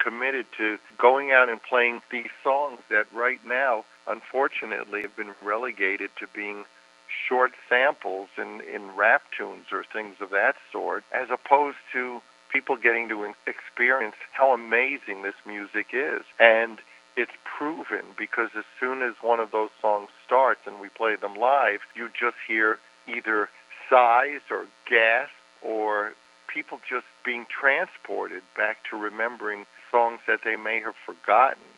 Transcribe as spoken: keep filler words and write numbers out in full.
committed to going out and playing these songs that right now, unfortunately, have been relegated to being short samples in, in rap tunes or things of that sort, as opposed to people getting to experience how amazing this music is. And it's proven because as soon as one of those songs starts and we play them live, you just hear either sighs or gasps or people just being transported back to remembering songs that they may have forgotten.